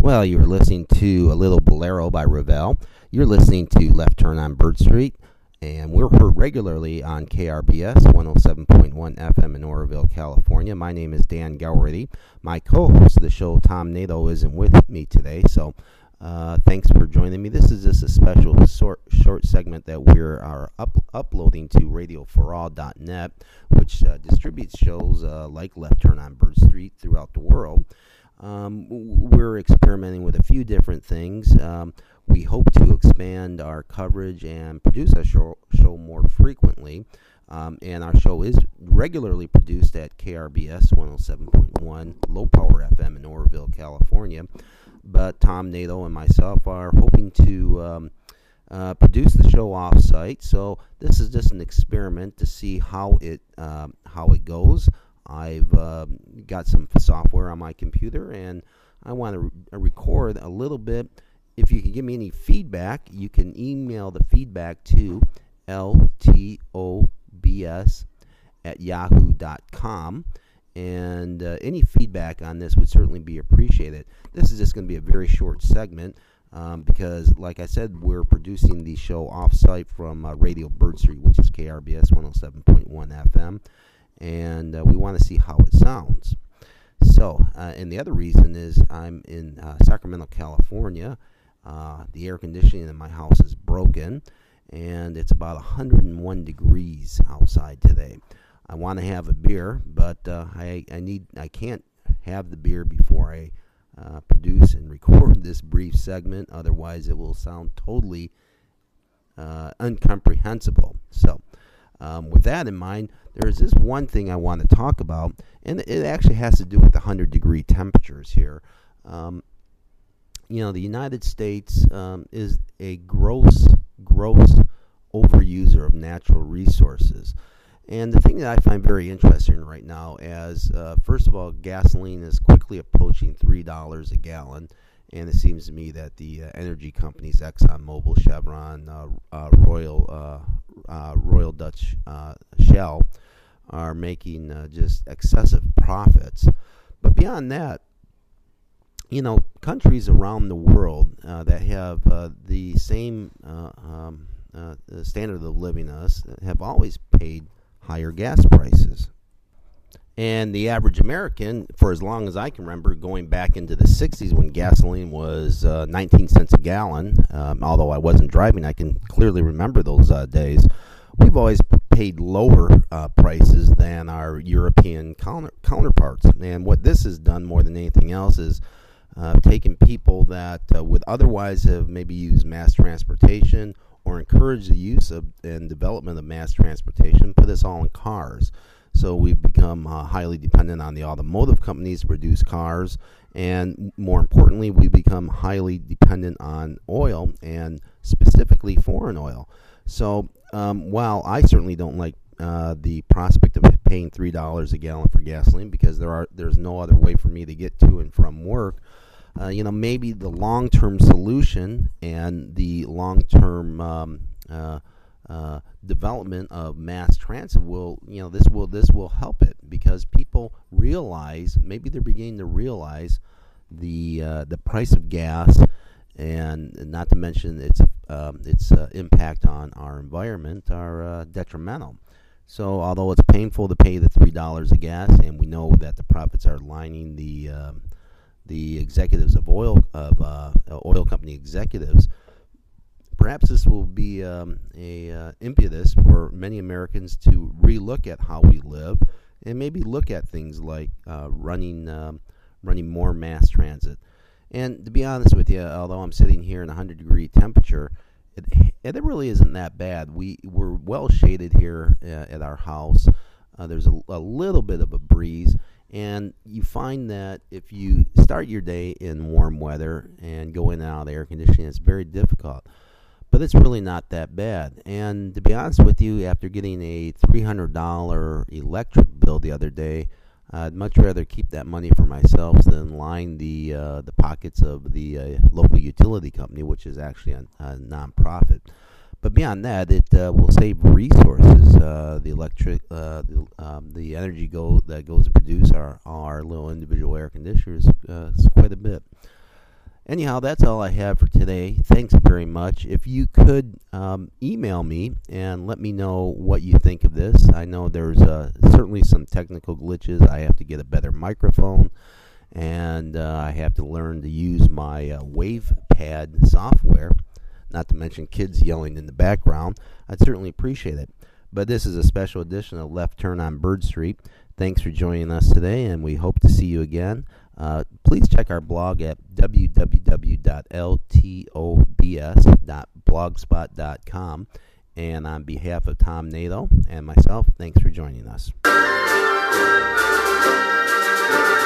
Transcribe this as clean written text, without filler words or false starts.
Well, you're listening to A Little Bolero by Ravel. You're listening to Left Turn on Bird Street, and we're heard regularly on KRBS 107.1 FM in Oroville, California. My name is Dan Gowerty. My co-host of the show, Tom Nato, isn't with me today, so thanks for joining me. This is just a special short segment that we are uploading to radioforall.net, which distributes shows like Left Turn on Bird Street throughout the world. We're experimenting with a few different things. We hope to expand our coverage and produce our show more frequently. And our show is regularly produced at KRBS 107.1 Low Power FM in Oroville, California. But Tom Nato and myself are hoping to produce the show off-site. So this is just an experiment to see how it goes. I've got some software on my computer, and I want to record a little bit. If you can give me any feedback, you can email the feedback to ltobs@yahoo.com, and any feedback on this would certainly be appreciated. This is just going to be a very short segment because, like I said, we're producing the show off-site from Radio Bird Street, which is KRBS 107.1 FM. And we want to see how it sounds. So, and the other reason is I'm in Sacramento, California. The air conditioning in my house is broken, and it's about 101 degrees outside today. I want to have a beer, but I can't have the beer before I produce and record this brief segment. Otherwise, it will sound totally incomprehensible. So, with that in mind, there's this one thing I want to talk about, and it actually has to do with the 100-degree temperatures here. The United States is a gross overuser of natural resources. And the thing that I find very interesting right now is, first of all, gasoline is quickly approaching $3 a gallon. And it seems to me that the energy companies, ExxonMobil, Chevron, Royal Dutch Shell, are making just excessive profits. But beyond that, countries around the world that have the same standard of living as us have always paid higher gas prices. And the average American, for as long as I can remember, going back into the 60s when gasoline was 19 cents a gallon, although I wasn't driving, I can clearly remember those days. We've always paid lower prices than our European counterparts. And what this has done more than anything else is taken people that would otherwise have maybe used mass transportation or encouraged the use of and development of mass transportation, put us all in cars. So we've become highly dependent on the automotive companies to produce cars, and more importantly, we become highly dependent on oil, and specifically foreign oil. So while I certainly don't like the prospect of paying $3 a gallon for gasoline, because there's no other way for me to get to and from work, maybe the long-term solution and the long-term development of mass transit this will help it, because people realize, maybe they're beginning to realize the price of gas, and not to mention its impact on our environment are detrimental. So although it's painful to pay the $3 a gas, and we know that the profits are lining the executives of oil company executives, perhaps this will be a impetus for many Americans to relook at how we live, and maybe look at things like running more mass transit. And to be honest with you, although I'm sitting here in a 100-degree temperature, it really isn't that bad. We're well shaded here at our house. There's a little bit of a breeze. And you find that if you start your day in warm weather and go in and out of the air conditioning, it's very difficult. But it's really not that bad. And to be honest with you, after getting a $300 electric bill the other day, I'd much rather keep that money for myself than line the pockets of the local utility company, which is actually a nonprofit. But beyond that, it will save resources. The energy that goes to produce our little individual air conditioners is quite a bit. Anyhow, that's all I have for today. Thanks very much. If you could email me and let me know what you think of this. I know there's certainly some technical glitches. I have to get a better microphone, and I have to learn to use my WavePad software, not to mention kids yelling in the background. I'd certainly appreciate it. But this is a special edition of Left Turn on Bird Street. Thanks for joining us today, and we hope to see you again. Please check our blog at www.ltobs.blogspot.com. And on behalf of Tom Nato and myself, thanks for joining us.